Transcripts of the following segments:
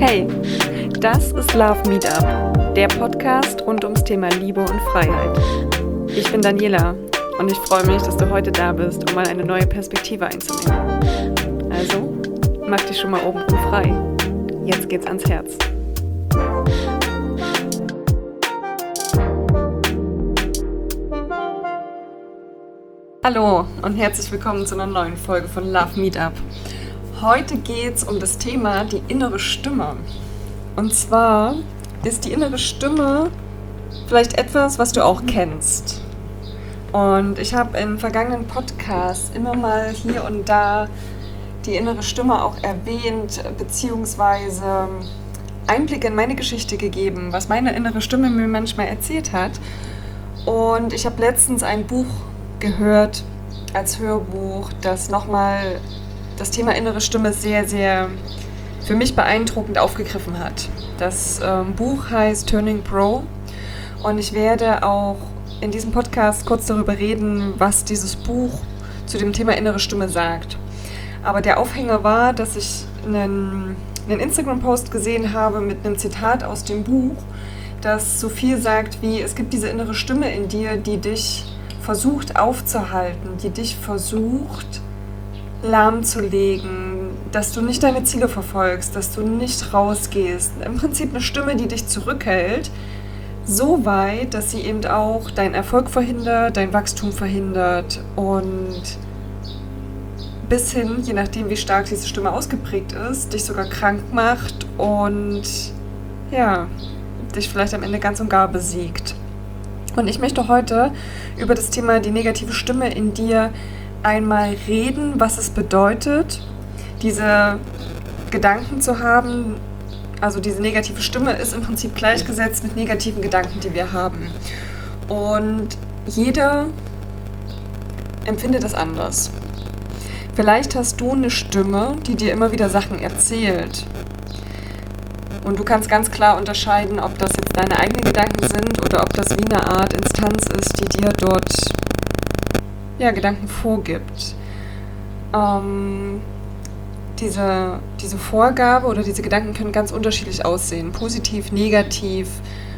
Hey, das ist Love Meetup, der Podcast rund ums Thema Liebe und Freiheit. Ich bin Daniela und ich freue mich, dass du heute da bist, um mal eine neue Perspektive einzunehmen. Also, mach dich schon mal oben frei. Jetzt geht's ans Herz. Hallo und herzlich willkommen zu einer neuen Folge von Love Meetup. Heute geht es um das Thema die innere Stimme. Und zwar ist die innere Stimme vielleicht etwas, was du auch kennst. Und ich habe in vergangenen Podcasts immer mal hier und da die innere Stimme auch erwähnt, beziehungsweise Einblicke in meine Geschichte gegeben, was meine innere Stimme mir manchmal erzählt hat. Und ich habe letztens ein Buch gehört als Hörbuch, das nochmal das Thema innere Stimme sehr, sehr für mich beeindruckend aufgegriffen hat. Das Buch heißt Turning Pro und ich werde auch in diesem Podcast kurz darüber reden, was dieses Buch zu dem Thema innere Stimme sagt. Aber der Aufhänger war, dass ich einen Instagram-Post gesehen habe mit einem Zitat aus dem Buch, das so viel sagt wie: Es gibt diese innere Stimme in dir, die dich versucht aufzuhalten, die dich versucht lahmzulegen, dass du nicht deine Ziele verfolgst, dass du nicht rausgehst. Im Prinzip eine Stimme, die dich zurückhält, so weit, dass sie eben auch deinen Erfolg verhindert, dein Wachstum verhindert und bis hin, je nachdem wie stark diese Stimme ausgeprägt ist, dich sogar krank macht und ja, dich vielleicht am Ende ganz und gar besiegt. Und ich möchte heute über das Thema die negative Stimme in dir einmal reden, was es bedeutet, diese Gedanken zu haben. Also diese negative Stimme ist im Prinzip gleichgesetzt mit negativen Gedanken, die wir haben. Und jeder empfindet das anders. Vielleicht hast du eine Stimme, die dir immer wieder Sachen erzählt. Und du kannst ganz klar unterscheiden, ob das jetzt deine eigenen Gedanken sind oder ob das wie eine Art Instanz ist, die dir dort Gedanken vorgibt. Diese Vorgabe oder diese Gedanken können ganz unterschiedlich aussehen. Positiv, negativ,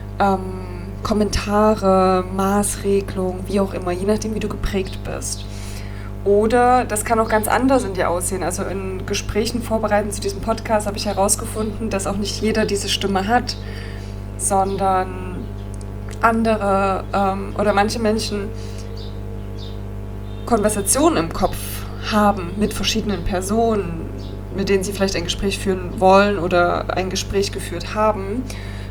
Kommentare, Maßregelung, wie auch immer, je nachdem, wie du geprägt bist. Oder das kann auch ganz anders in dir aussehen. Also in Gesprächen vorbereitend zu diesem Podcast habe ich herausgefunden, dass auch nicht jeder diese Stimme hat, sondern andere oder manche Menschen Konversationen im Kopf haben mit verschiedenen Personen, mit denen sie vielleicht ein Gespräch führen wollen oder ein Gespräch geführt haben.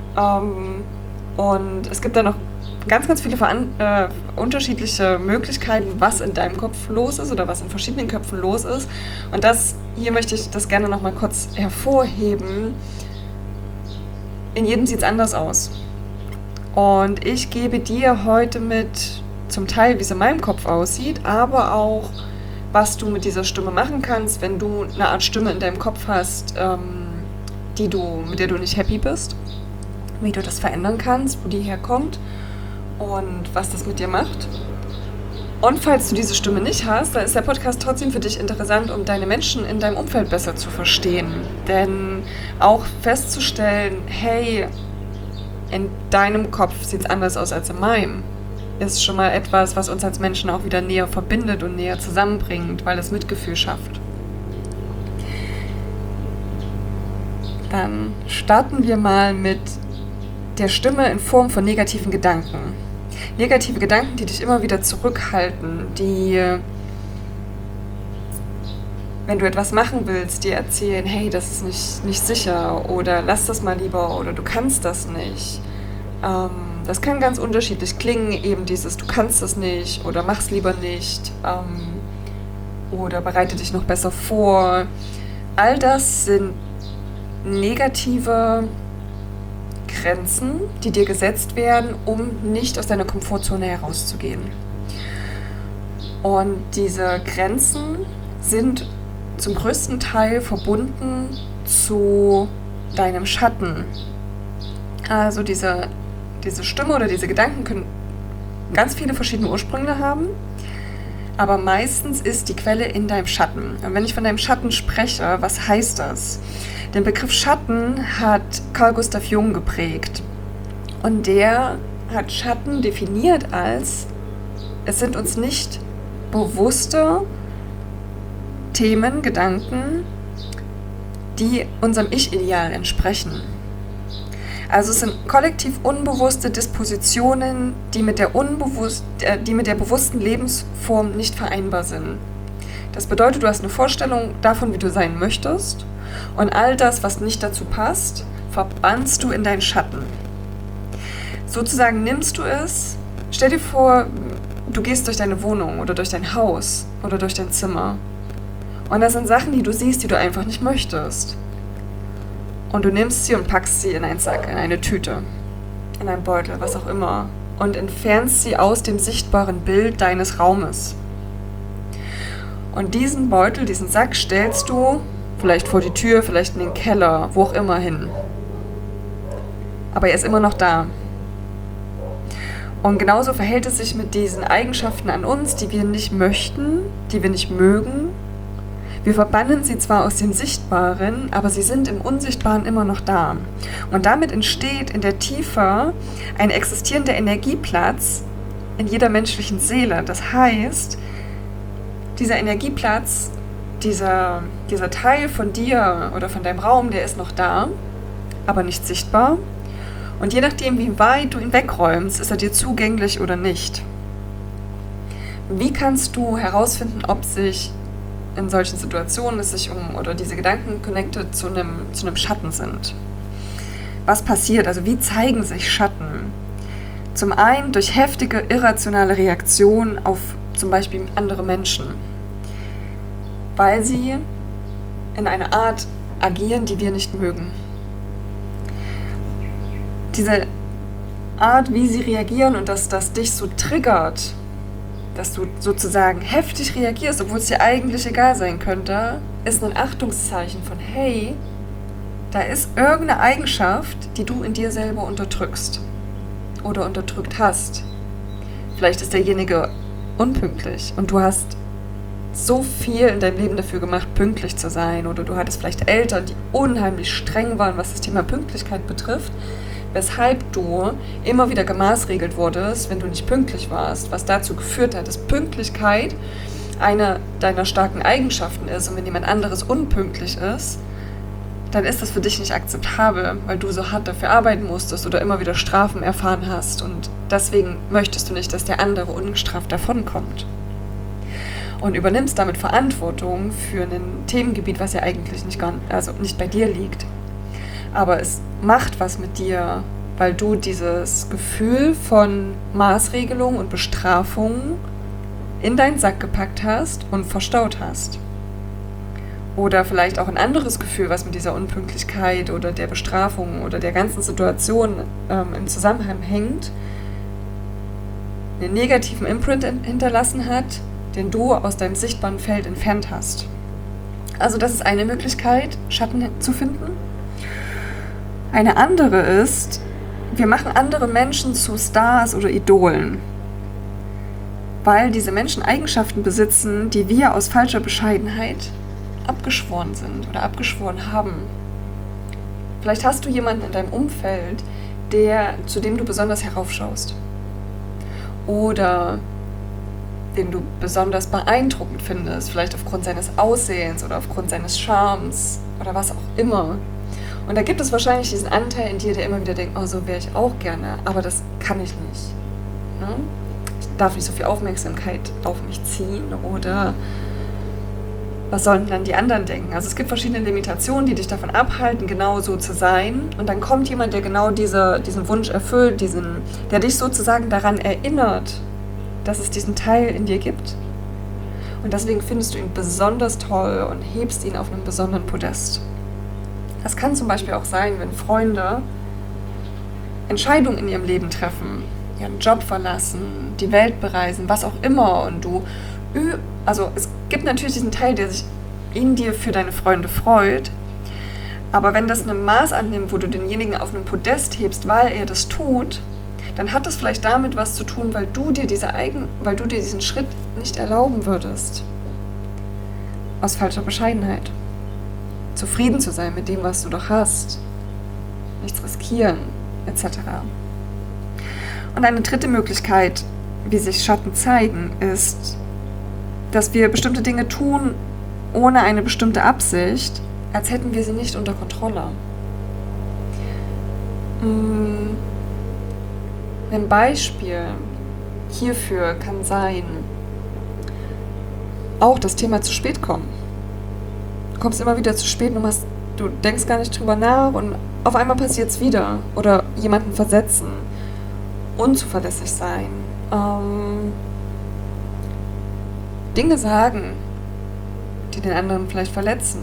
Und es gibt da noch ganz, ganz viele unterschiedliche Möglichkeiten, was in deinem Kopf los ist oder was in verschiedenen Köpfen los ist. Und hier möchte ich das gerne noch mal kurz hervorheben. In jedem sieht es anders aus. Und ich gebe dir heute mit zum Teil, wie es in meinem Kopf aussieht, aber auch, was du mit dieser Stimme machen kannst, wenn du eine Art Stimme in deinem Kopf hast, mit der du nicht happy bist, wie du das verändern kannst, wo die herkommt und was das mit dir macht. Und falls du diese Stimme nicht hast, dann ist der Podcast trotzdem für dich interessant, um deine Menschen in deinem Umfeld besser zu verstehen. Denn auch festzustellen, hey, in deinem Kopf sieht es anders aus als in meinem, ist schon mal etwas, was uns als Menschen auch wieder näher verbindet und näher zusammenbringt, weil es Mitgefühl schafft. Dann starten wir mal mit der Stimme in Form von negativen Gedanken. Negative Gedanken, die dich immer wieder zurückhalten, die, wenn du etwas machen willst, dir erzählen, hey, das ist nicht sicher oder lass das mal lieber oder du kannst das nicht. Das kann ganz unterschiedlich klingen, eben dieses du kannst das nicht oder mach's lieber nicht oder bereite dich noch besser vor. All das sind negative Grenzen, die dir gesetzt werden, um nicht aus deiner Komfortzone herauszugehen. Und diese Grenzen sind zum größten Teil verbunden zu deinem Schatten. Also diese Stimme oder diese Gedanken können ganz viele verschiedene Ursprünge haben, aber meistens ist die Quelle in deinem Schatten. Und wenn ich von deinem Schatten spreche, was heißt das? Den Begriff Schatten hat Carl Gustav Jung geprägt. Und der hat Schatten definiert als, es sind uns nicht bewusste Themen, Gedanken, die unserem Ich-Ideal entsprechen. Also es sind kollektiv unbewusste Dispositionen, die mit der bewussten Lebensform nicht vereinbar sind. Das bedeutet, du hast eine Vorstellung davon, wie du sein möchtest, und all das, was nicht dazu passt, verbannst du in deinen Schatten. Sozusagen nimmst du es, stell dir vor, du gehst durch deine Wohnung oder durch dein Haus oder durch dein Zimmer. Und das sind Sachen, die du siehst, die du einfach nicht möchtest. Und du nimmst sie und packst sie in einen Sack, in eine Tüte, in einen Beutel, was auch immer. Und entfernst sie aus dem sichtbaren Bild deines Raumes. Und diesen Beutel, diesen Sack stellst du vielleicht vor die Tür, vielleicht in den Keller, wo auch immer hin. Aber er ist immer noch da. Und genauso verhält es sich mit diesen Eigenschaften an uns, die wir nicht möchten, die wir nicht mögen. Wir verbannen sie zwar aus dem Sichtbaren, aber sie sind im Unsichtbaren immer noch da. Und damit entsteht in der Tiefe ein existierender Energieplatz in jeder menschlichen Seele. Das heißt, dieser Energieplatz, dieser Teil von dir oder von deinem Raum, der ist noch da, aber nicht sichtbar. Und je nachdem, wie weit du ihn wegräumst, ist er dir zugänglich oder nicht. Wie kannst du herausfinden, ob sich in solchen Situationen es sich oder diese Gedanken connected zu einem Schatten sind? Was passiert? Also wie zeigen sich Schatten? Zum einen durch heftige, irrationale Reaktionen auf zum Beispiel andere Menschen, weil sie in einer Art agieren, die wir nicht mögen. Diese Art, wie sie reagieren und dass das dich so triggert, dass du sozusagen heftig reagierst, obwohl es dir eigentlich egal sein könnte, ist ein Achtungszeichen von, hey, da ist irgendeine Eigenschaft, die du in dir selber unterdrückst oder unterdrückt hast. Vielleicht ist derjenige unpünktlich und du hast so viel in deinem Leben dafür gemacht, pünktlich zu sein, oder du hattest vielleicht Eltern, die unheimlich streng waren, was das Thema Pünktlichkeit betrifft, weshalb du immer wieder gemaßregelt wurdest, wenn du nicht pünktlich warst, was dazu geführt hat, dass Pünktlichkeit eine deiner starken Eigenschaften ist, und wenn jemand anderes unpünktlich ist, dann ist das für dich nicht akzeptabel, weil du so hart dafür arbeiten musstest oder immer wieder Strafen erfahren hast, und deswegen möchtest du nicht, dass der andere ungestraft davonkommt. Und übernimmst damit Verantwortung für ein Themengebiet, was ja eigentlich nicht bei dir liegt. Aber es macht was mit dir, weil du dieses Gefühl von Maßregelung und Bestrafung in deinen Sack gepackt hast und verstaut hast. Oder vielleicht auch ein anderes Gefühl, was mit dieser Unpünktlichkeit oder der Bestrafung oder der ganzen Situation im Zusammenhang hängt, einen negativen Imprint hinterlassen hat, den du aus deinem sichtbaren Feld entfernt hast. Also das ist eine Möglichkeit, Schatten zu finden. Eine andere ist, wir machen andere Menschen zu Stars oder Idolen, weil diese Menschen Eigenschaften besitzen, die wir aus falscher Bescheidenheit abgeschworen sind oder abgeschworen haben. Vielleicht hast du jemanden in deinem Umfeld, zu dem du besonders heraufschaust oder den du besonders beeindruckend findest, vielleicht aufgrund seines Aussehens oder aufgrund seines Charmes oder was auch immer. Und da gibt es wahrscheinlich diesen Anteil in dir, der immer wieder denkt, oh, so wäre ich auch gerne, aber das kann ich nicht. Ne? Ich darf nicht so viel Aufmerksamkeit auf mich ziehen, oder was sollen dann die anderen denken? Also es gibt verschiedene Limitationen, die dich davon abhalten, genau so zu sein. Und dann kommt jemand, der genau diesen Wunsch erfüllt, der dich sozusagen daran erinnert, dass es diesen Teil in dir gibt. Und deswegen findest du ihn besonders toll und hebst ihn auf einem besonderen Podest. Das kann zum Beispiel auch sein, wenn Freunde Entscheidungen in ihrem Leben treffen, ihren Job verlassen, die Welt bereisen, was auch immer. Und es gibt natürlich diesen Teil, der sich in dir für deine Freunde freut. Aber wenn das ein Maß annimmt, wo du denjenigen auf einem Podest hebst, weil er das tut, dann hat es vielleicht damit was zu tun, weil du dir diesen Schritt nicht erlauben würdest. Aus falscher Bescheidenheit. Zufrieden zu sein mit dem, was du doch hast. Nichts riskieren, etc. Und eine dritte Möglichkeit, wie sich Schatten zeigen, ist, dass wir bestimmte Dinge tun, ohne eine bestimmte Absicht, als hätten wir sie nicht unter Kontrolle. Ein Beispiel hierfür kann sein, auch das Thema zu spät kommen. Du kommst immer wieder zu spät und du denkst gar nicht drüber nach und auf einmal passiert es wieder. Oder jemanden versetzen, unzuverlässig sein, Dinge sagen, die den anderen vielleicht verletzen,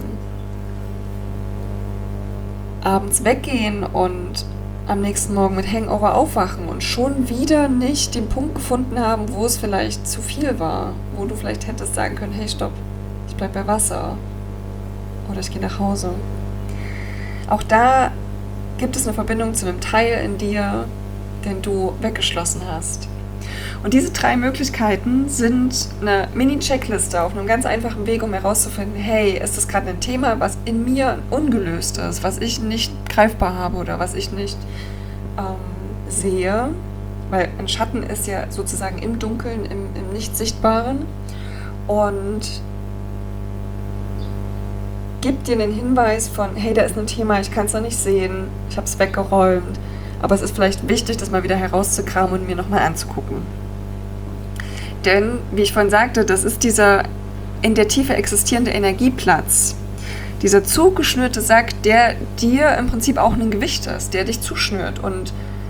abends weggehen und am nächsten Morgen mit Hangover aufwachen und schon wieder nicht den Punkt gefunden haben, wo es vielleicht zu viel war, wo du vielleicht hättest sagen können, hey, stopp, ich bleib bei Wasser oder ich gehe nach Hause. Auch da gibt es eine Verbindung zu einem Teil in dir, den du weggeschlossen hast. Und diese 3 Möglichkeiten sind eine Mini-Checkliste auf einem ganz einfachen Weg, um herauszufinden, hey, ist das gerade ein Thema, was in mir ungelöst ist, was ich nicht greifbar habe oder was ich nicht sehe, weil ein Schatten ist ja sozusagen im Dunkeln, im Nicht-Sichtbaren, und gibt dir einen Hinweis von, hey, da ist ein Thema, ich kann es noch nicht sehen, ich habe es weggeräumt, aber es ist vielleicht wichtig, das mal wieder herauszukramen und mir nochmal anzugucken. Denn, wie ich vorhin sagte, das ist dieser in der Tiefe existierende Energieplatz. Dieser zugeschnürte Sack, der dir im Prinzip auch ein Gewicht ist, der dich zuschnürt. Und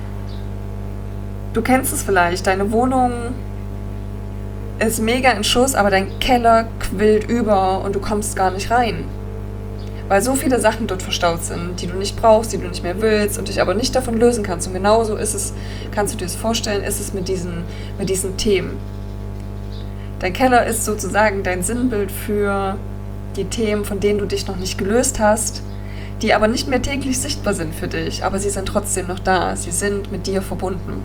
du kennst es vielleicht, deine Wohnung ist mega in Schuss, aber dein Keller quillt über und du kommst gar nicht rein. Weil so viele Sachen dort verstaut sind, die du nicht brauchst, die du nicht mehr willst und dich aber nicht davon lösen kannst. Und genauso ist es, kannst du dir das vorstellen, ist es mit diesen Themen. Dein Keller ist sozusagen dein Sinnbild für die Themen, von denen du dich noch nicht gelöst hast, die aber nicht mehr täglich sichtbar sind für dich, aber sie sind trotzdem noch da, sie sind mit dir verbunden.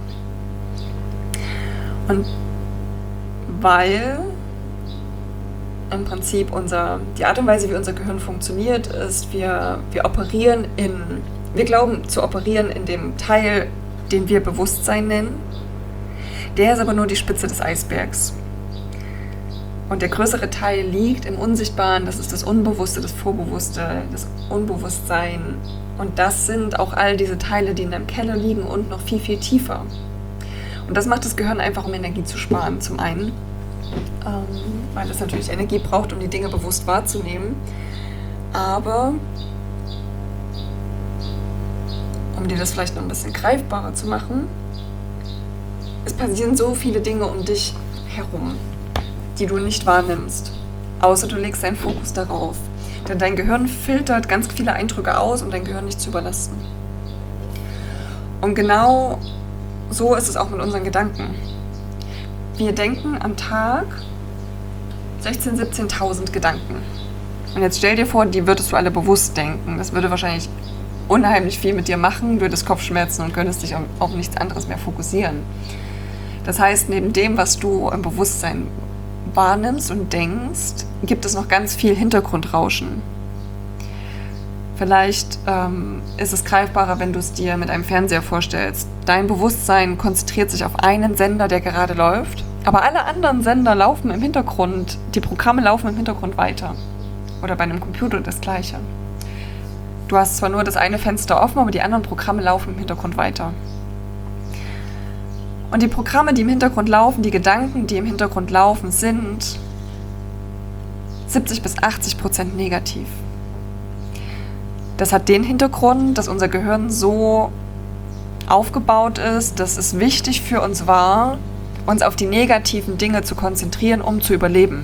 Und weil im Prinzip die Art und Weise, wie unser Gehirn funktioniert, ist, wir glauben zu operieren in dem Teil, den wir Bewusstsein nennen. Der ist aber nur die Spitze des Eisbergs. Und der größere Teil liegt im Unsichtbaren, das ist das Unbewusste, das Vorbewusste, das Unbewusstsein. Und das sind auch all diese Teile, die in deinem Keller liegen und noch viel, viel tiefer. Und das macht das Gehirn einfach, um Energie zu sparen, zum einen. Weil es natürlich Energie braucht, um die Dinge bewusst wahrzunehmen. Aber um dir das vielleicht noch ein bisschen greifbarer zu machen, es passieren so viele Dinge um dich herum, die du nicht wahrnimmst, außer du legst deinen Fokus darauf. Denn dein Gehirn filtert ganz viele Eindrücke aus, um dein Gehirn nicht zu überlasten. Und genau so ist es auch mit unseren Gedanken. Wir denken am Tag 16.000, 17.000 Gedanken. Und jetzt stell dir vor, die würdest du alle bewusst denken. Das würde wahrscheinlich unheimlich viel mit dir machen, du hättest Kopfschmerzen und könntest dich auf nichts anderes mehr fokussieren. Das heißt, neben dem, was du im Bewusstsein wahrnimmst und denkst, gibt es noch ganz viel Hintergrundrauschen. Vielleicht ist es greifbarer, wenn du es dir mit einem Fernseher vorstellst. Dein Bewusstsein konzentriert sich auf einen Sender, der gerade läuft, aber alle anderen Sender laufen im Hintergrund, die Programme laufen im Hintergrund weiter. Oder bei einem Computer das Gleiche. Du hast zwar nur das eine Fenster offen, aber die anderen Programme laufen im Hintergrund weiter. Und die Programme, die im Hintergrund laufen, die Gedanken, die im Hintergrund laufen, sind 70-80% negativ. Das hat den Hintergrund, dass unser Gehirn so aufgebaut ist, dass es wichtig für uns war, uns auf die negativen Dinge zu konzentrieren, um zu überleben.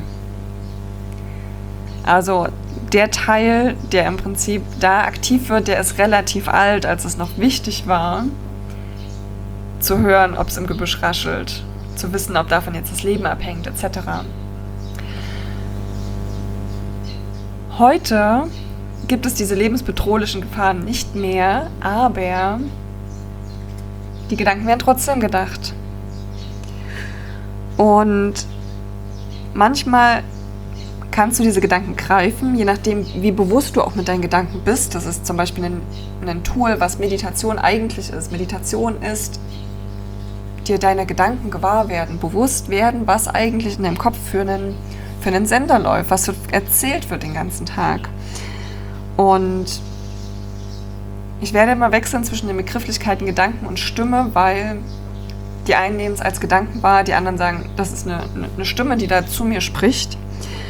Also der Teil, der im Prinzip da aktiv wird, der ist relativ alt, als es noch wichtig war, zu hören, ob es im Gebüsch raschelt, zu wissen, ob davon jetzt das Leben abhängt, etc. Heute gibt es diese lebensbedrohlichen Gefahren nicht mehr, aber Die Gedanken werden trotzdem gedacht. Und manchmal kannst du diese Gedanken greifen, je nachdem, wie bewusst du auch mit deinen Gedanken bist. Das ist zum Beispiel ein Tool, was Meditation eigentlich ist. Meditation ist, dir deiner Gedanken gewahr werden, bewusst werden, was eigentlich in deinem Kopf für einen Sender läuft, was so erzählt wird den ganzen Tag. Und ich werde immer wechseln zwischen den Begrifflichkeiten Gedanken und Stimme, weil die einen nehmen es als Gedanken wahr, die anderen sagen, das ist eine Stimme, die da zu mir spricht.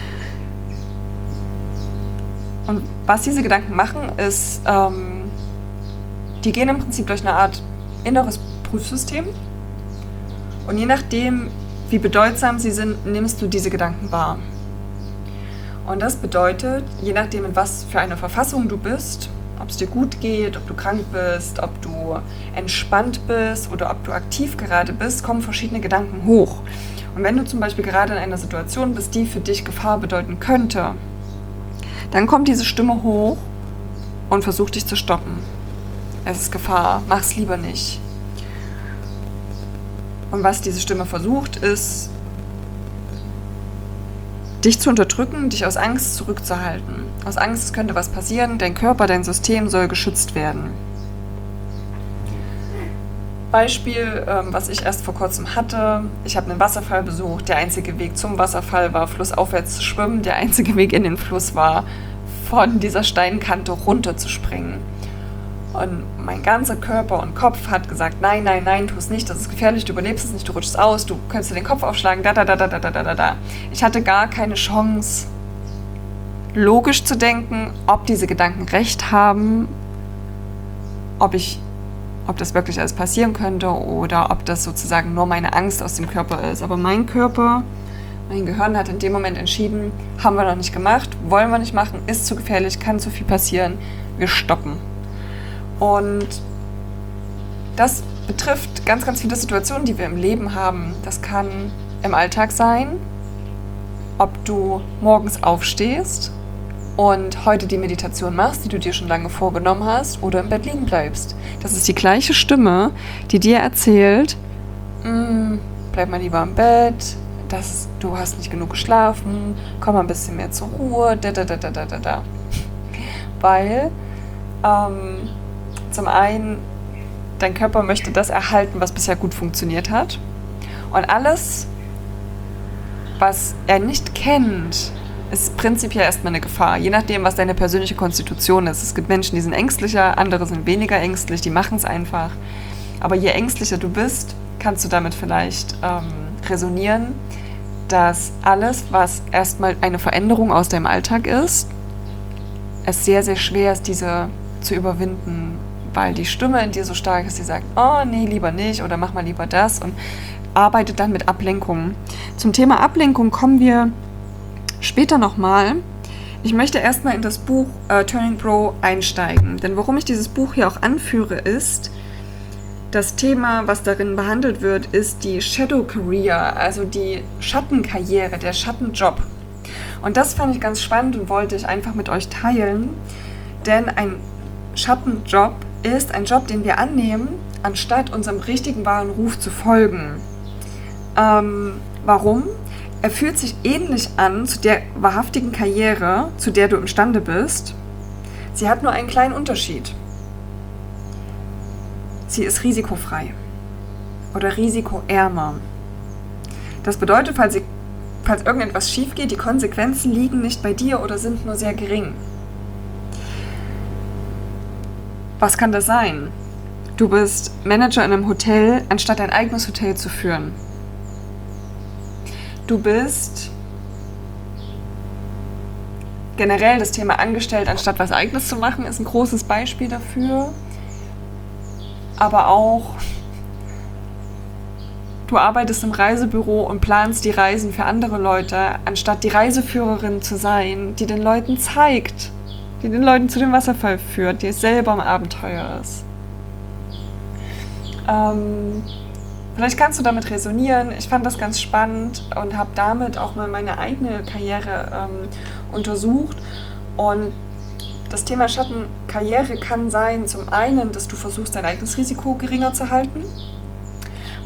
Und was diese Gedanken machen, ist, die gehen im Prinzip durch eine Art inneres Prüfsystem. Und je nachdem, wie bedeutsam sie sind, nimmst du diese Gedanken wahr. Und das bedeutet, je nachdem, in was für eine Verfassung du bist, ob es dir gut geht, ob du krank bist, ob du entspannt bist oder ob du aktiv gerade bist, kommen verschiedene Gedanken hoch. Und wenn du zum Beispiel gerade in einer Situation bist, die für dich Gefahr bedeuten könnte, dann kommt diese Stimme hoch und versucht dich zu stoppen. Es ist Gefahr, mach's lieber nicht. Und was diese Stimme versucht, ist, dich zu unterdrücken, dich aus Angst zurückzuhalten. Aus Angst, es könnte was passieren, dein Körper, dein System soll geschützt werden. Beispiel, was ich erst vor kurzem hatte, ich habe einen Wasserfall besucht, der einzige Weg zum Wasserfall war, flussaufwärts zu schwimmen, der einzige Weg in den Fluss war, von dieser Steinkante runter zu springen. Und mein ganzer Körper und Kopf hat gesagt, nein, nein, nein, tu es nicht, das ist gefährlich, du überlebst es nicht, du rutschst aus, du könntest dir den Kopf aufschlagen, da. Ich hatte gar keine Chance, logisch zu denken, ob diese Gedanken recht haben, ob das wirklich alles passieren könnte oder ob das sozusagen nur meine Angst aus dem Körper ist. Aber mein Körper, mein Gehirn hat in dem Moment entschieden, haben wir noch nicht gemacht, wollen wir nicht machen, ist zu gefährlich, kann zu viel passieren, wir stoppen. Und das betrifft ganz, ganz viele Situationen, die wir im Leben haben. Das kann im Alltag sein, ob du morgens aufstehst und heute die Meditation machst, die du dir schon lange vorgenommen hast, oder im Bett liegen bleibst. Das ist die gleiche Stimme, die dir erzählt, bleib mal lieber im Bett, du hast nicht genug geschlafen, komm mal ein bisschen mehr zur Ruhe, Weil zum einen, dein Körper möchte das erhalten, was bisher gut funktioniert hat. Und alles, was er nicht kennt, ist prinzipiell erstmal eine Gefahr. Je nachdem, was deine persönliche Konstitution ist. Es gibt Menschen, die sind ängstlicher, andere sind weniger ängstlich, die machen es einfach. Aber je ängstlicher du bist, kannst du damit vielleicht resonieren, dass alles, was erstmal eine Veränderung aus deinem Alltag ist, es sehr, sehr schwer ist, diese zu überwinden, weil die Stimme in dir so stark ist, die sagt, oh nee, lieber nicht oder mach mal lieber das und arbeitet dann mit Ablenkungen. Zum Thema Ablenkung kommen wir später nochmal. Ich möchte erstmal in das Buch Turning Pro einsteigen, denn warum ich dieses Buch hier auch anführe, ist, das Thema, was darin behandelt wird, ist die Shadow Career, also die Schattenkarriere, der Schattenjob. Und das fand ich ganz spannend und wollte ich einfach mit euch teilen, denn ein Schattenjob ist ein Job, den wir annehmen, anstatt unserem richtigen wahren Ruf zu folgen. Warum? Er fühlt sich ähnlich an zu der wahrhaftigen Karriere, zu der du imstande bist. Sie hat nur einen kleinen Unterschied. Sie ist risikofrei oder risikoärmer. Das bedeutet, falls irgendetwas schief geht, die Konsequenzen liegen nicht bei dir oder sind nur sehr gering. Was kann das sein? Du bist Manager in einem Hotel, anstatt ein eigenes Hotel zu führen. Du bist generell das Thema angestellt, anstatt was Eigenes zu machen, ist ein großes Beispiel dafür. Aber auch, du arbeitest im Reisebüro und planst die Reisen für andere Leute, anstatt die Reiseführerin zu sein, die den Leuten zeigt, die den Leuten zu dem Wasserfall führt, die selber im Abenteuer ist. Vielleicht kannst du damit resonieren. Ich fand das ganz spannend und habe damit auch mal meine eigene Karriere untersucht. Und das Thema Schattenkarriere kann sein, zum einen, dass du versuchst, dein eigenes Risiko geringer zu halten.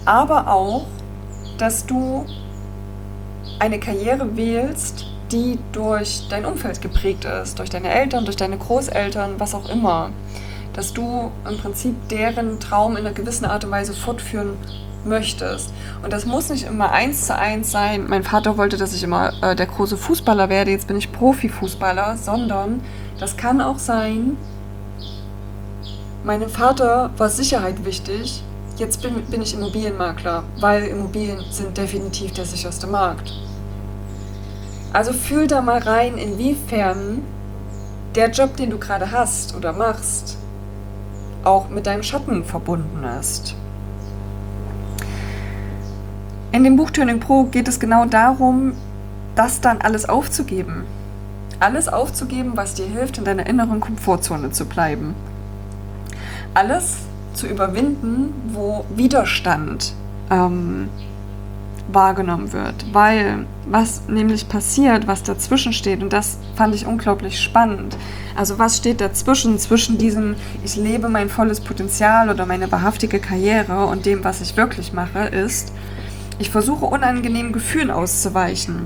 aber auch, dass du eine Karriere wählst, die durch dein Umfeld geprägt ist, durch deine Eltern, durch deine Großeltern, was auch immer. Dass du im Prinzip deren Traum in einer gewissen Art und Weise fortführen möchtest. Und das muss nicht immer 1:1 sein. Mein Vater wollte, dass ich immer der große Fußballer werde, jetzt bin ich Profifußballer, sondern das kann auch sein, meinem Vater war Sicherheit wichtig, jetzt bin ich Immobilienmakler, weil Immobilien sind definitiv der sicherste Markt. Also fühl da mal rein, inwiefern der Job, den du gerade hast oder machst, auch mit deinem Schatten verbunden ist. In dem Buch Turning Pro geht es genau darum, das dann alles aufzugeben. Alles aufzugeben, was dir hilft, in deiner inneren Komfortzone zu bleiben. Alles zu überwinden, wo Widerstand wahrgenommen wird. Weil was nämlich passiert, was dazwischen steht, und das fand ich unglaublich spannend. Also was steht dazwischen, zwischen diesem, ich lebe mein volles Potenzial oder meine wahrhaftige Karriere und dem, was ich wirklich mache, ist, ich versuche unangenehmen Gefühlen auszuweichen.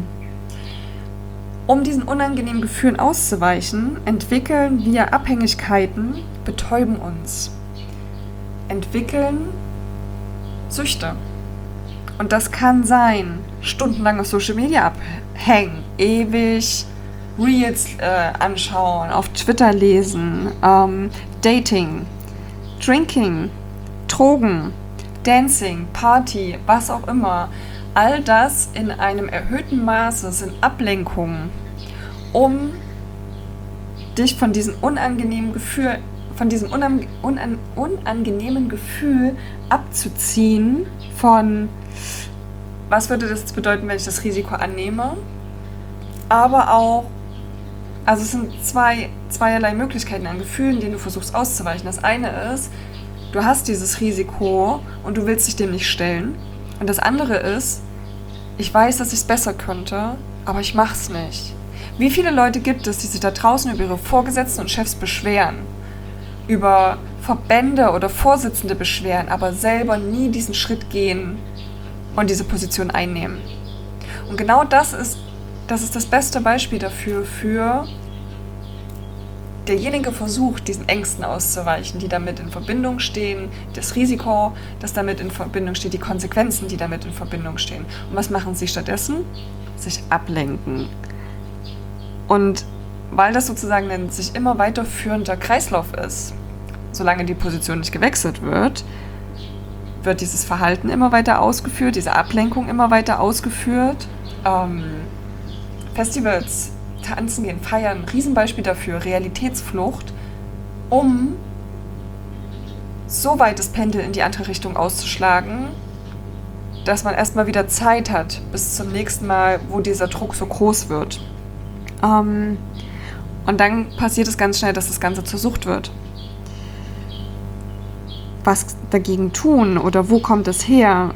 Um diesen unangenehmen Gefühlen auszuweichen, entwickeln wir Abhängigkeiten, betäuben uns. Entwickeln Süchte. Und das kann sein, stundenlang auf Social Media abhängen, ewig Reels anschauen, auf Twitter lesen, Dating, Drinking, Drogen, Dancing, Party, was auch immer. All das in einem erhöhten Maße sind Ablenkungen, um dich von diesem unangenehmen Gefühl, unangenehmen Gefühl abzuziehen von, was würde das jetzt bedeuten, wenn ich das Risiko annehme, aber auch, also es sind zweierlei Möglichkeiten an Gefühlen, denen du versuchst auszuweichen. Das eine ist, du hast dieses Risiko und du willst dich dem nicht stellen. Und das andere ist, ich weiß, dass ich es besser könnte, aber ich mache es nicht. Wie viele Leute gibt es, die sich da draußen über ihre Vorgesetzten und Chefs beschweren, über Verbände oder Vorsitzende beschweren, aber selber nie diesen Schritt gehen und diese Position einnehmen? Und genau das ist das beste Beispiel dafür, für derjenige versucht, diesen Ängsten auszuweichen, die damit in Verbindung stehen, das Risiko, das damit in Verbindung steht, die Konsequenzen, die damit in Verbindung stehen. Und was machen sie stattdessen? Sich ablenken. Und weil das sozusagen ein sich immer weiterführender Kreislauf ist, solange die Position nicht gewechselt wird, wird dieses Verhalten immer weiter ausgeführt, diese Ablenkung immer weiter ausgeführt. Festivals, tanzen gehen, feiern, Riesenbeispiel dafür, Realitätsflucht, um so weit das Pendel in die andere Richtung auszuschlagen, dass man erstmal wieder Zeit hat, bis zum nächsten Mal, wo dieser Druck so groß wird. Und dann passiert es ganz schnell, dass das Ganze zur Sucht wird. Was dagegen tun oder wo kommt es her?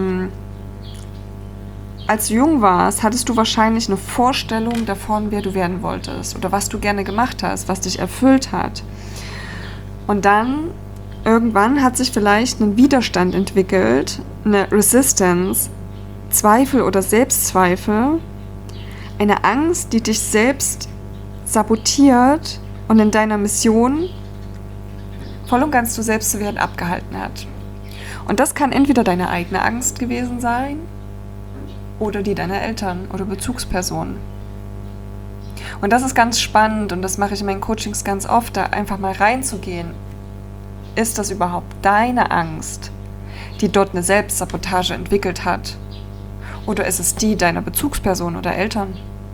Als du jung warst, hattest du wahrscheinlich eine Vorstellung davon, wer du werden wolltest oder was du gerne gemacht hast, was dich erfüllt hat. Und dann irgendwann hat sich vielleicht ein Widerstand entwickelt, eine Resistance, Zweifel oder Selbstzweifel, eine Angst, die dich selbst sabotiert und in deiner Mission voll und ganz du selbst zu werden abgehalten hat. Und das kann entweder deine eigene Angst gewesen sein oder die deiner Eltern oder Bezugspersonen. Und das ist ganz spannend und das mache ich in meinen Coachings ganz oft, da einfach mal reinzugehen. Ist das überhaupt deine Angst, die dort eine Selbstsabotage entwickelt hat? Oder ist es die deiner Bezugsperson oder Eltern?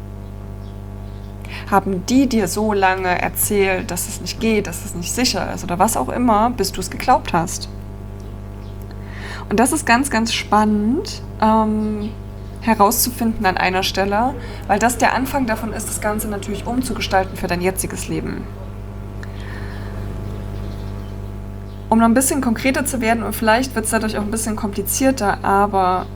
Haben die dir so lange erzählt, dass es nicht geht, dass es nicht sicher ist oder was auch immer, bis du es geglaubt hast? Und das ist ganz, ganz spannend herauszufinden an einer Stelle, weil das der Anfang davon ist, das Ganze natürlich umzugestalten für dein jetziges Leben. Um noch ein bisschen konkreter zu werden, und vielleicht wird es dadurch auch ein bisschen komplizierter, aber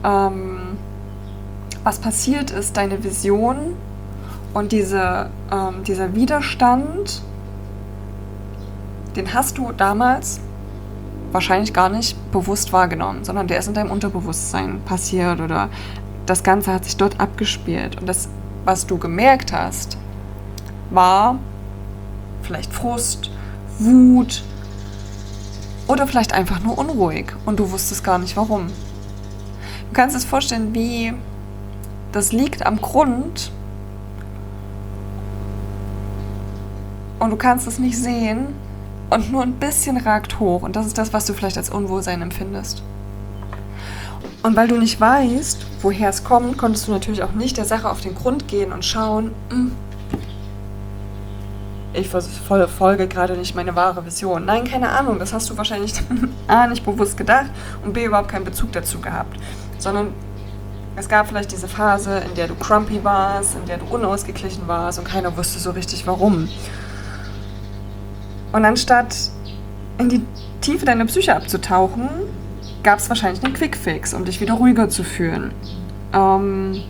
was passiert ist, deine Vision und dieser Widerstand, den hast du damals wahrscheinlich gar nicht bewusst wahrgenommen, sondern der ist in deinem Unterbewusstsein passiert oder das Ganze hat sich dort abgespielt. Und das, was du gemerkt hast, war vielleicht Frust, Wut oder vielleicht einfach nur unruhig und du wusstest gar nicht warum. Du kannst es vorstellen, wie das liegt am Grund und du kannst es nicht sehen und nur ein bisschen ragt hoch und das ist das, was du vielleicht als Unwohlsein empfindest. Und weil du nicht weißt, woher es kommt, konntest du natürlich auch nicht der Sache auf den Grund gehen und schauen, ich verfolge gerade nicht meine wahre Vision. Nein, keine Ahnung, das hast du wahrscheinlich A, nicht bewusst gedacht und B, überhaupt keinen Bezug dazu gehabt. Sondern es gab vielleicht diese Phase, in der du grumpy warst, in der du unausgeglichen warst und keiner wusste so richtig warum. Und anstatt in die Tiefe deiner Psyche abzutauchen, gab es wahrscheinlich einen Quickfix, um dich wieder ruhiger zu fühlen. Und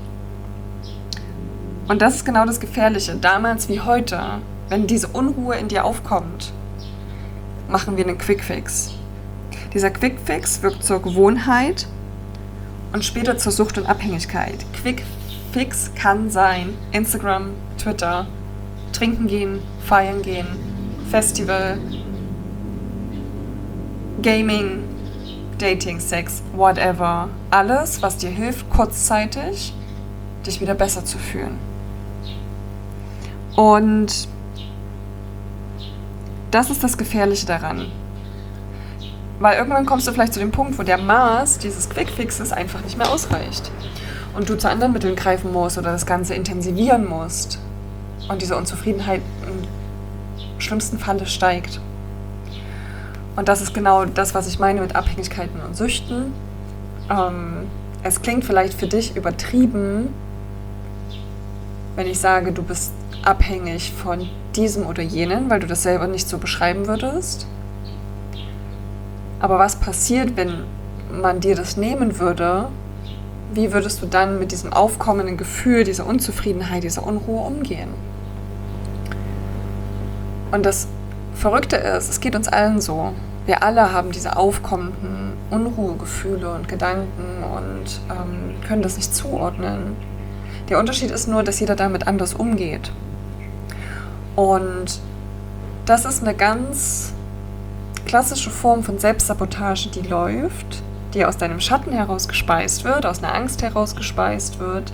das ist genau das Gefährliche, damals wie heute. Wenn diese Unruhe in dir aufkommt, machen wir einen Quickfix. Dieser Quickfix wirkt zur Gewohnheit und später zur Sucht und Abhängigkeit. Quickfix kann sein Instagram, Twitter, trinken gehen, feiern gehen, Festival, Gaming, Dating, Sex, whatever. Alles, was dir hilft, kurzzeitig dich wieder besser zu fühlen. Und das ist das Gefährliche daran. Weil irgendwann kommst du vielleicht zu dem Punkt, wo der Maß dieses Quickfixes einfach nicht mehr ausreicht. Und du zu anderen Mitteln greifen musst oder das Ganze intensivieren musst. Und diese Unzufriedenheit im schlimmsten Falle steigt. Und das ist genau das, was ich meine mit Abhängigkeiten und Süchten. Es klingt vielleicht für dich übertrieben, wenn ich sage, du bist abhängig von diesem oder jenen, weil du das selber nicht so beschreiben würdest. Aber was passiert, wenn man dir das nehmen würde? Wie würdest du dann mit diesem aufkommenden Gefühl, dieser Unzufriedenheit, dieser Unruhe umgehen? Und das Verrückte ist, es geht uns allen so. Wir alle haben diese aufkommenden Unruhegefühle und Gedanken und können das nicht zuordnen. Der Unterschied ist nur, dass jeder damit anders umgeht. Und das ist eine ganz klassische Form von Selbstsabotage, die läuft, die aus deinem Schatten heraus gespeist wird, aus einer Angst heraus gespeist wird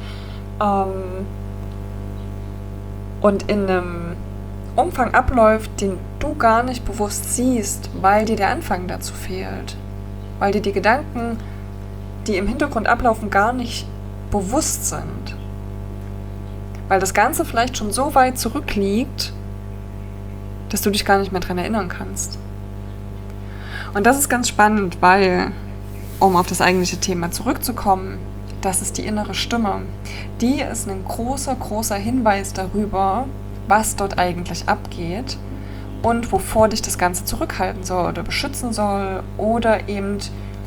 und in einem Umfang abläuft, den du gar nicht bewusst siehst, weil dir der Anfang dazu fehlt. Weil dir die Gedanken, die im Hintergrund ablaufen, gar nicht bewusst sind. Weil das Ganze vielleicht schon so weit zurückliegt, dass du dich gar nicht mehr daran erinnern kannst. Und das ist ganz spannend, weil, um auf das eigentliche Thema zurückzukommen, das ist die innere Stimme. Die ist ein großer, großer Hinweis darüber, was dort eigentlich abgeht und wovor dich das Ganze zurückhalten soll oder beschützen soll oder eben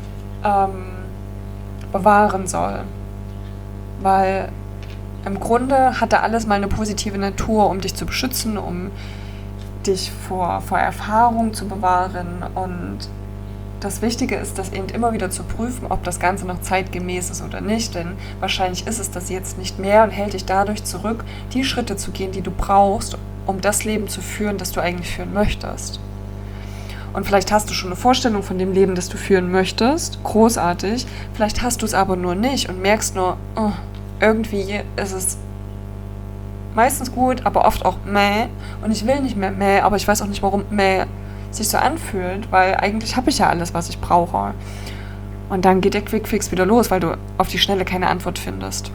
bewahren soll. Weil im Grunde hat da alles mal eine positive Natur, um dich zu beschützen, um dich vor Erfahrung zu bewahren. Und das Wichtige ist, das eben immer wieder zu prüfen, ob das Ganze noch zeitgemäß ist oder nicht. Denn wahrscheinlich ist es das jetzt nicht mehr und hält dich dadurch zurück, die Schritte zu gehen, die du brauchst, um das Leben zu führen, das du eigentlich führen möchtest. Und vielleicht hast du schon eine Vorstellung von dem Leben, das du führen möchtest. Großartig. Vielleicht hast du es aber nur nicht und merkst nur, irgendwie ist es meistens gut, aber oft auch mäh. Und ich will nicht mehr mäh, aber ich weiß auch nicht, warum mäh sich so anfühlt, weil eigentlich habe ich ja alles, was ich brauche. Und dann geht der Quickfix wieder los, weil du auf die Schnelle keine Antwort findest.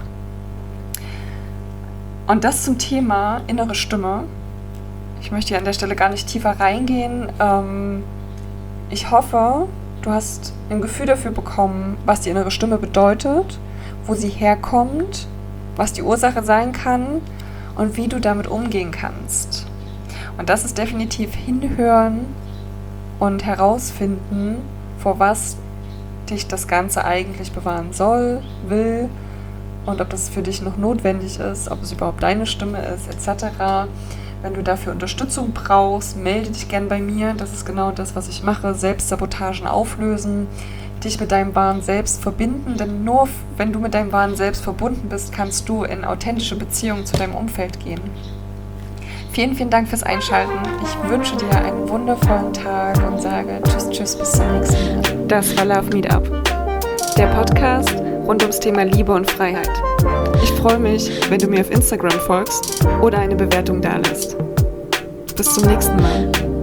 Und das zum Thema innere Stimme. Ich möchte hier an der Stelle gar nicht tiefer reingehen. Ich hoffe, du hast ein Gefühl dafür bekommen, was die innere Stimme bedeutet, wo sie herkommt, was die Ursache sein kann und wie du damit umgehen kannst. Und das ist definitiv hinhören und herausfinden, vor was dich das Ganze eigentlich bewahren soll, will und ob das für dich noch notwendig ist, ob es überhaupt deine Stimme ist, etc. Wenn du dafür Unterstützung brauchst, melde dich gern bei mir. Das ist genau das, was ich mache. Selbstsabotagen auflösen, dich mit deinem wahren Selbst verbinden. Denn nur wenn du mit deinem wahren Selbst verbunden bist, kannst du in authentische Beziehungen zu deinem Umfeld gehen. Vielen, vielen Dank fürs Einschalten. Ich wünsche dir einen wundervollen Tag und sage tschüss, bis zum nächsten Mal. Das war Love Meetup, der Podcast rund ums Thema Liebe und Freiheit. Ich freue mich, wenn du mir auf Instagram folgst oder eine Bewertung dalässt. Bis zum nächsten Mal.